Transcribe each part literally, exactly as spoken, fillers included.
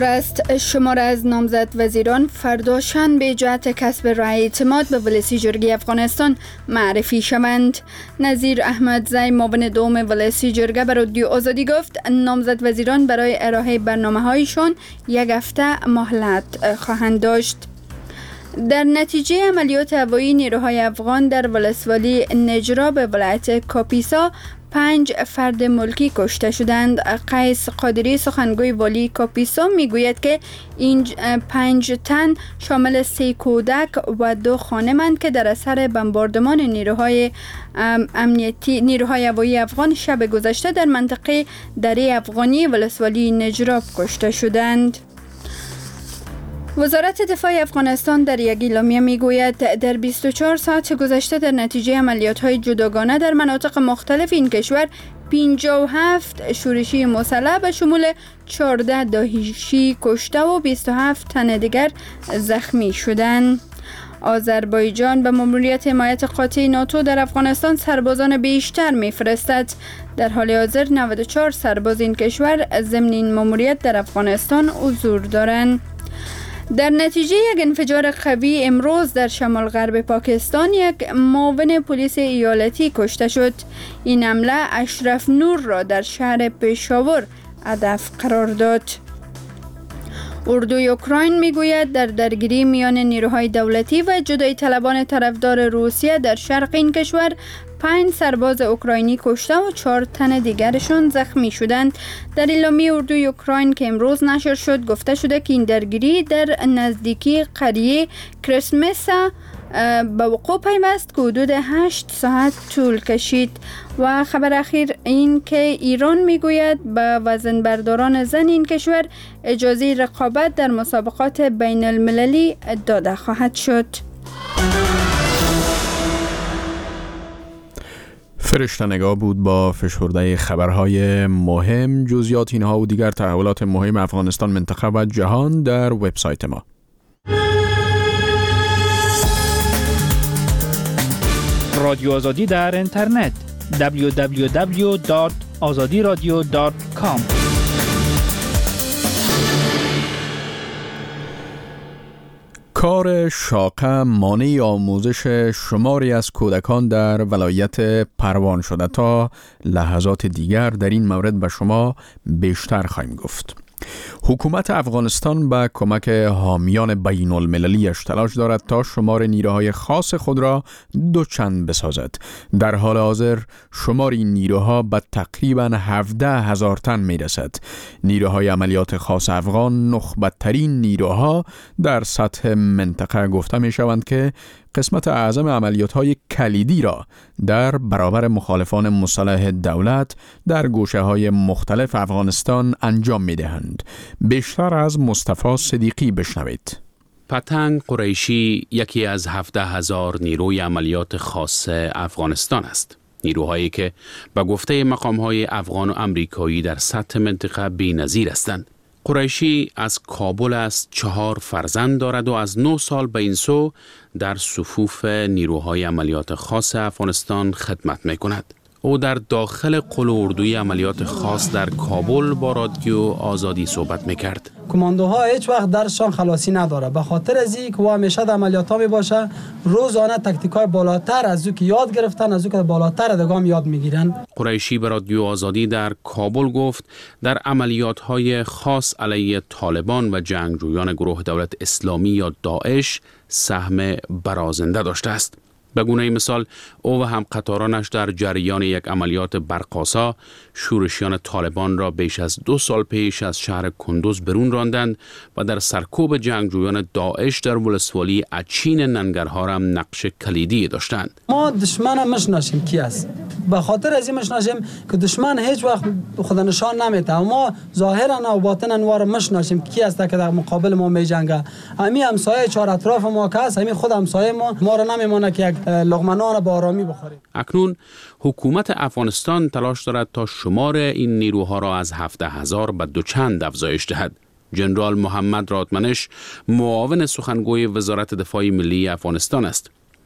است شماره از نامزد وزیران فردا شنبه جهت کسب رای اعتماد به ولسی جرگه افغانستان معرفی شوند. نظیر احمدزی معاون دوم ولسی جرگه به رادیو آزادی گفت نامزد وزیران برای ارائه برنامه‌هایشان یک هفته مهلت خواهند داشت. در نتیجه عملیات هوایی نیروهای افغان در ولسوالی نجراب ولایت کاپیسا پنج فرد ملکی کشته شدند. قیس قادری سخنگوی والی کاپیسا میگوید که این پنج تن شامل سه کودک و دو خانمند که در اثر بمباردمان نیروهای امنیتی نیروهای هوایی افغان شب گذشته در منطقه دره افغانی ولسوالی نجراب کشته شدند. وزارت دفاع افغانستان در یک اعلامیه میگوید در بیست و چهار ساعت گذشته در نتیجه عملیات‌های جداگانه در مناطق مختلف این کشور پنجاه و هفت شورشی مسلح به شمول چهارده داعشی کشته و بیست و هفت تن دیگر زخمی شدند. آذربایجان به ماموریت حمایت قاطع ناتو در افغانستان سربازان بیشتر میفرستد. در حال حاضر نود و چهار سرباز این کشور ضمن این ماموریت در افغانستان حضور دارند. در نتیجه یک انفجار قوی امروز در شمال غرب پاکستان یک معاون پلیس ایالتی کشته شد. این حمله اشرف نور را در شهر پشاور هدف قرار داد. اردوی اوکراین میگوید در درگیری میان نیروهای دولتی و جدایی طلبان طرفدار روسیه در شرق این کشور پنج سرباز اوکراینی کشته و چهار تن دیگرشون زخمی شدند. در اعلامیه اردوی اوکراین که امروز نشر شد گفته شده که این درگیری در نزدیکی قریه کرسمسا به وقوع پیوست که حدود هشت ساعت طول کشید. و خبر اخیر این که ایران میگوید به وزنبرداران زن این کشور اجازه رقابت در مسابقات بین المللی داده خواهد شد. فرشته نگاه بود با فشرده خبرهای مهم. جزئیات اینها و دیگر تحولات مهم افغانستان، منطقه و جهان در وبسایت ما. رادیو آزادی در اینترنت دبلیو دبلیو دبلیو دات آزادی رادیو دات کام. کار شاقه مانع آموزش شماری از کودکان در ولایت پروان شده. تا لحظات دیگر در این مورد به شما بیشتر خواهیم گفت. حکومت افغانستان با کمک حامیان بین المللیش تلاش دارد تا شمار نیروهای خاص خود را دوچند بسازد. در حال حاضر شمار این نیروها به تقریباً هفده هزار تن می رسد. نیروهای عملیات خاص افغان نخبت‌ترین نیروها در سطح منطقه گفته می شوند که قسمت اعظم عملیات‌های کلیدی را در برابر مخالفان مسلح دولت در گوشه‌های مختلف افغانستان انجام می‌دهند. بیشتر از مصطفی صدیقی بشنوید. پتنگ قریشی یکی از هفده هزار نیروی عملیات خاص افغانستان است. نیروهایی که به گفته مقام‌های افغان و امریکایی در سطح منطقه بی‌نظیر هستند. قریشی از کابل است، چهار فرزند دارد و از نه سال به این سو در صفوف نیروهای عملیات خاص افغانستان خدمت می کند. او در داخل قل اردوی عملیات خاص در کابل با رادیو آزادی صحبت می کرد. کماندوها هیچ وقت درسشان خلاصی نداره، به خاطر از این که همیشه در عملیات ها می باشه. روزانه تکتیکای بالاتر از او که یاد گرفتن، از او که بالاتر دگام یاد میگیرن. قریشی به رادیو آزادی در کابل گفت در عملیات های خاص علیه طالبان و جنگجویان گروه دولت اسلامی یا داعش سهم برازنده داشته است. به گونه مثال او و هم قطارانش در جریان یک عملیات برقاسا شورشیان طالبان را بیش از دو سال پیش از شهر کندوز برون راندند و در سرکوب جنگجویان داعش در ولسوالی اچین ننگرهار هم نقش کلیدی داشتند. ما دشمن هم مشناسیم کی است، به خاطر از این مشناسیم که دشمن هیچ وقت خود نشان نمیده، ما ظاهرا و باطنا وار مشناسیم کی است که در مقابل ما می جنگه. همین همسایه چهار اطراف ما که است، همین خود همسایه ما ما را نمیمونه که یک لقمه نان با آرامی بخوریم. اکنون حکومت افغانستان تلاش دارد تا شمار این نیروها را از هفده هزار به دوچند افزایش دهد. جنرال محمد رادمنش معاون سخنگوی وزارت دفاع ملی افغانستان است.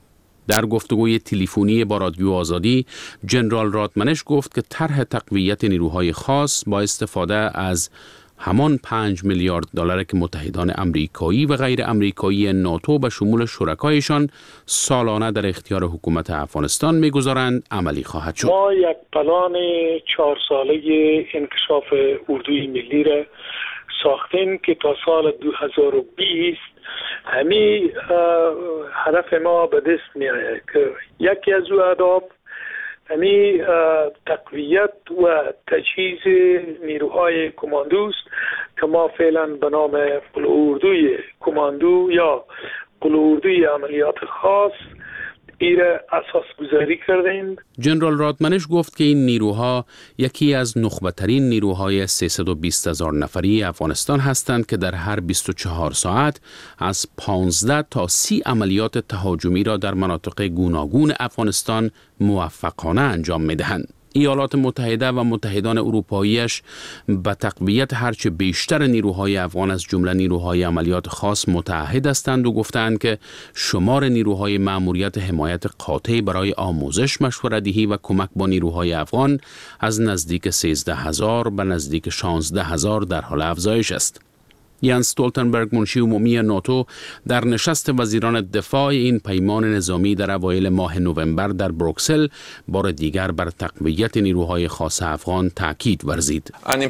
در گفتگوی تلفنی با رادیو آزادی، جنرال رادمنش گفت که طرح تقویت نیروهای خاص با استفاده از همان پنج میلیارد دلار که متحدان امریکایی و غیر امریکایی ناتو به شمول شرکایشان سالانه در اختیار حکومت افغانستان میگذارند عملی خواهد شد. ما یک پلان چهار ساله انکشاف اردوی ملی را ساختیم که تا سال دو هزار و بیست همین هدف ما به دست می آید که یکی از او اهداف همین تقویت و تجهیز نیروهای کماندوست که ما فعلا به نام قلعه‌اردوی کماندو یا قلعه‌اردوی عملیات خاص ایره اساس گذاری کردیم. جنرال رادمنش گفت که این نیروها یکی از نخبه‌ترین نیروهای سیصد و بیست هزار نفری افغانستان هستند که در هر بیست و چهار ساعت از پانزده تا سی عملیات تهاجمی را در مناطق گوناگون افغانستان موفقانه انجام می‌دهند. ایالات متحده و متحدان اروپاییش به تقویت هرچه بیشتر نیروهای افغان از جمله نیروهای عملیات خاص متعهد هستند و گفتند که شمار نیروهای مأموریت حمایت قاطع برای آموزش، مشوره‌دهی و کمک با نیروهای افغان از نزدیک سیزده هزار به نزدیک شانزده هزار در حال افزایش است. یانس استولتنبرگ، منشی عمومی ناتو، در نشست وزیران دفاع این پیمان نظامی در اوایل ماه نوامبر در بروکسل بار دیگر بر تقویت نیروهای خاص افغان تاکید ورزید.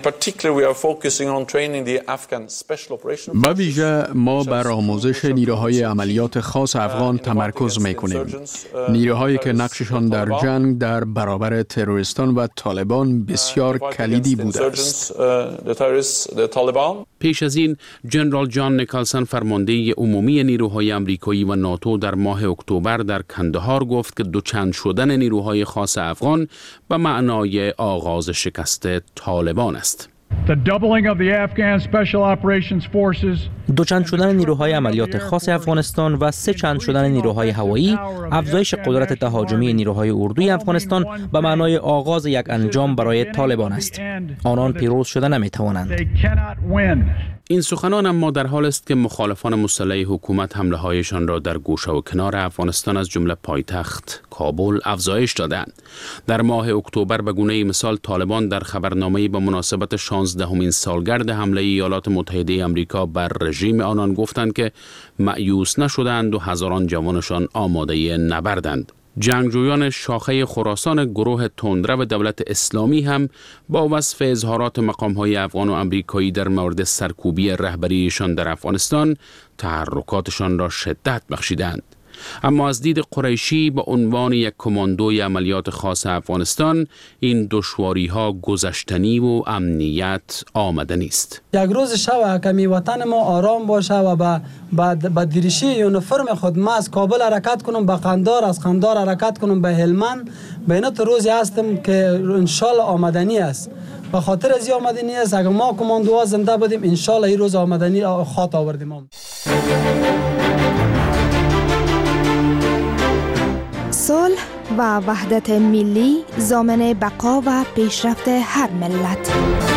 به ویژه ما بر آموزش نیروهای عملیات خاص افغان تمرکز می‌کنیم. نیروهایی که نقششان در جنگ در برابر تروریستان و طالبان بسیار کلیدی بوده است. پیش از این جنرال جان نیکلسن، فرمانده عمومی نیروهای امریکایی و ناتو، در ماه اکتبر در کندهار گفت که دوچند شدن نیروهای خاص افغان به معنای آغاز شکست طالبان است. دوچند شدن نیروهای عملیات خاص افغانستان و سه چند شدن نیروهای هوایی، افزایش قدرت تهاجمی نیروهای اردوی افغانستان به معنای آغاز یک انجام برای طالبان است. آنان پیروز شده نمیتوانند. این سخنان اما در حال است که مخالفان مسلح حکومت حمله هایشان را در گوشه و کنار افغانستان از جمله پایتخت کابل افزایش دادند. در ماه اکتبر به گونه مثال طالبان در خبرنامه‌ای به مناسبت شانزدهمین سالگرد حمله ایالات متحده آمریکا بر رژیم آنان گفتند که مأیوس نشدند و هزاران جوانشان آماده نبردند. جنگجویان شاخه خراسان گروه تندرو دولت اسلامی هم با وصف اظهارات مقام‌های افغان و امریکایی در مورد سرکوبی رهبریشان در افغانستان تحرکاتشان را شدت بخشیدند. اما از دید قریشی به عنوان یک کماندوی عملیات خاص افغانستان این دشواری‌ها گذشتنی و امنیت آمدنی است. یک روز شب کمی وطن ما آرام باشه و با بعد با دریشی یونیفرم خود ما از کابل حرکت کنم به قندار، از قندار حرکت کنم به هلمند. به این روزی هستم که انشالله آمدنی است. به خاطر از این آمدنی است اگر ما کماندوها زنده بودیم انشالله این روز آمدنی خاط آوردیم. صلح و وحدت ملی ضامن بقا و پیشرفت هر ملت.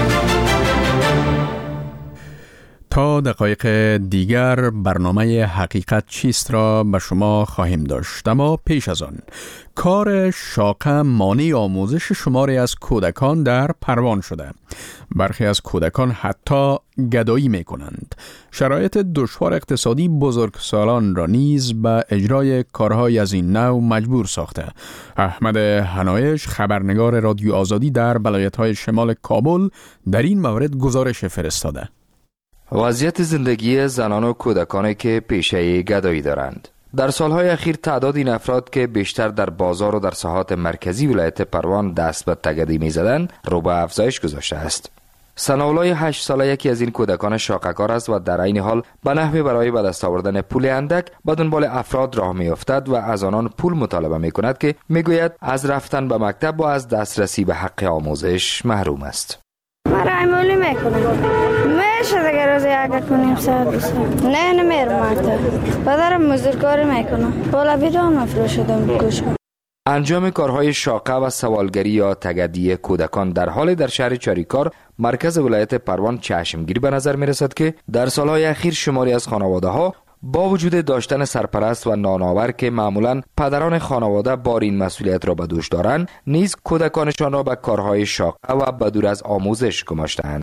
تا دقایق دیگر برنامه حقیقت چیست را به شما خواهیم داشت، اما پیش از آن کار شاقه مانع آموزش شماری از کودکان در پروان شده. برخی از کودکان حتی گدایی می کنند. شرایط دشوار اقتصادی بزرگسالان را نیز به اجرای کارهای از این نوع مجبور ساخته. احمد حنایش، خبرنگار رادیو آزادی در ولایت‌های شمال کابل، در این مورد گزارش فرستاده. وضعیت زندگی زنان و کودکانی که پیشه گدایی دارند. در سالهای اخیر تعداد این افراد که بیشتر در بازار و در ساحات مرکزی ولایت پروان دست به تگدی می زدند رو به افزایش گذاشته است. ثناءالله هشت ساله یکی از این کودکان شاقه‌کار است و در این حال به نحوی برای به دست آوردن پول اندک به دنبال افراد راه می افتد و از آنان پول مطالبه می کند که می گوید از رفتن به مکتب و از دسترسی به حق آموزش محروم است. ما رایمولی میکنم میشه دیگه روز یک کنیم سر بسر نه نمیرم مکتب بدرم مزدورکاری میکنم بالا بیرون مفروشدم بگوشم. انجام کارهای شاقه و سوالگری یا تگدی کودکان در حال در شهر چاریکار مرکز ولایت پروان چشمگیر به نظر می رسد که در سالهای اخیر شماری از خانواده ها با وجود داشتن سرپرست و نانآور که معمولاً پدران خانواده بار این مسئولیت را به دوش دارند، نیز کودکانشان را به کارهای شاقه و بدور از آموزش گماشته‌اند.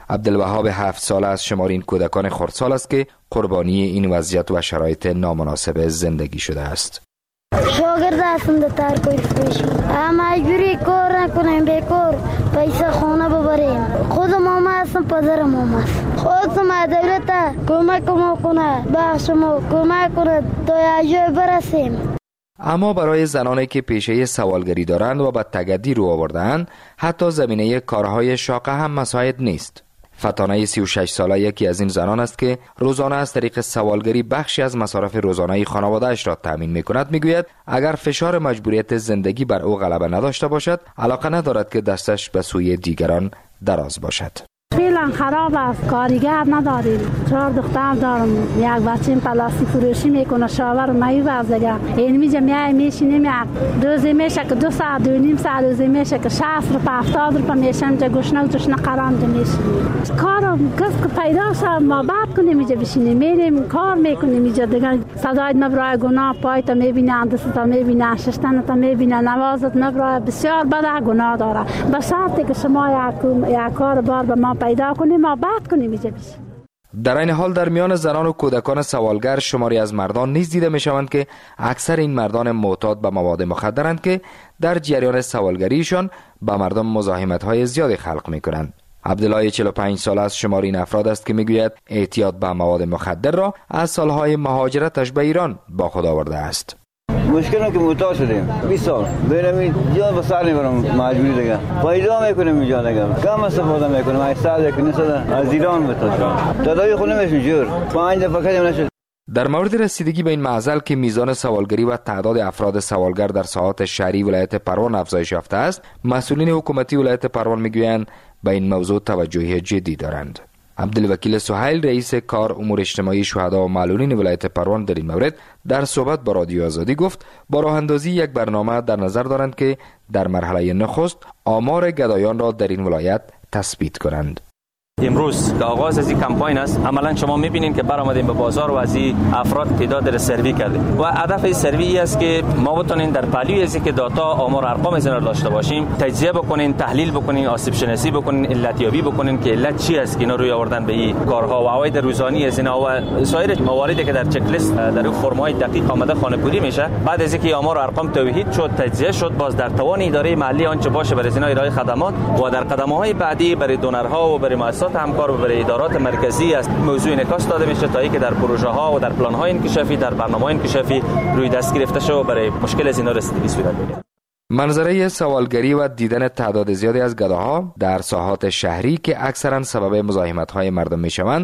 عبدالوهاب هفت ساله از شمارین کودکان خردسال است که قربانی این وضعیت و شرایط نامناسب زندگی شده است. شاگرد هستم در ترکوی فروشی، اما مجبوری کار نکنیم، بیکار پیسه خونه ببریم. خودم ماما هستم، پدرم ماما است. خودم دولت کمک ما کنه، بخش ما کمک کنه تا یه جای برسیم. اما برای زنانی که پیشه سوالگری دارند و به تگدی رو آورده‌اند، حتی زمینه کارهای شاقه هم مساعد نیست. فتانه سی و شش ساله یکی از این زنان است که روزانه از طریق سوالگری بخشی از مصارف روزانه خانواده‌اش را تامین می‌کند. میگوید اگر فشار مجبوریت زندگی بر او غلبه نداشته باشد، علاقه ندارد که دستش به سوی دیگران دراز باشد. فعلا خراب است، کارگر نداریم. چهار دختر دارم، یک بچه‌م پلاستیک فروشی میکنه، شاور می وزگه. این میجه میای میشینیم، یک روزی میشه که دو ساعت دو نیم ساعت روزی میشه که شصت روپیه هفتاد روپیه میشم، جا گوشنه و جوشنه قرانج میشینیم. کارم کس که پیدا شد ما بعد کنیم میجه بشینیم، میریم کار میکنیم میجه دیگه. صدای مبرای گناه پای تا میبینه، اندست تا میبینه، ششتن تا میبینه، نوازت مبرای بسیار بد گناه داره. به شرطی که شما یک یک کار بار به ما پیدا کنیم ما بعد کنیم میجه بشیم. در این حال در میان زنان و کودکان سوالگر شماری از مردان نیز دیده می شوند که اکثر این مردان معتاد به مواد مخدرند که در جریان سوالگریشان به مردم مزاحمت های زیادی خلق می کنند. عبدالله چهل و پنج ساله از شمار این افراد است که میگوید اعتیاد به مواد مخدر را از سالهای مهاجرتش به ایران با خود آورده است. مشکل که معتاد شدیم بیست سال بریم جا به سر میبرم مجبوری دیگه پیدا میکنیم اینجا دیگه کم استفاده میکنیم از سال یک نصد از ایران بتاشم تداوی خونه میشیم جور پنج دفعه کردیم نشد. در مورد رسیدگی به این معضل که میزان سوالگری و تعداد افراد سوالگر در ساحات شهری ولایت پروان افزایش یافته است، مسئولین حکومتی ولایت پروان میگویند به این موضوع توجه جدی دارند. عبدالوکیل سهیل رئیس کار امور اجتماعی شهدا و معلولین ولایت پروان در این مورد در صحبت با رادیو آزادی گفت با راه اندازی یک برنامه در نظر دارند که در مرحله نخست آمار گدایان را در این ولایت تثبیت کنند. امروز که آغاز از این کمپاین است، عملا شما میبینید که برآمدیم به بازار و از این افراد تعداد را سروی کردیم و هدف این سروی است که ما بتونیم در پهلوی از که داتا آمار و ارقام از این را داشته باشیم، تجزیه بکنیم، تحلیل بکنیم، آسیب شناسی بکنیم، علت یابی بکنیم که علت چی است که اینا روی آوردن به این کارها و عواید روزانه از اینا و سایر مواردی که در چک لیست در فرمای دقیق آمده خانه‌پوری میشه. بعد از اینکه آمار و ارقام توحید شد، تجزیه شد، باز در توان اداره محلی آنچه باشه برای اینا ارائه خدمات و در قدم‌های بعدی برای دونرها و برای مؤسسات همکار و برای ادارات مرکزی است موضوع انعکاس داده میشه تا اینکه در پروژه ها و در پلان های انکشافی در برنامه‌های انکشافی روی دست گرفته شه و برای مشکل از اینا رسیدگی صورت بگیره. منظره سوالگری و دیدن تعداد زیادی از گداها در ساحات شهری که اکثرا سبب مزاحمت های مردم میشوند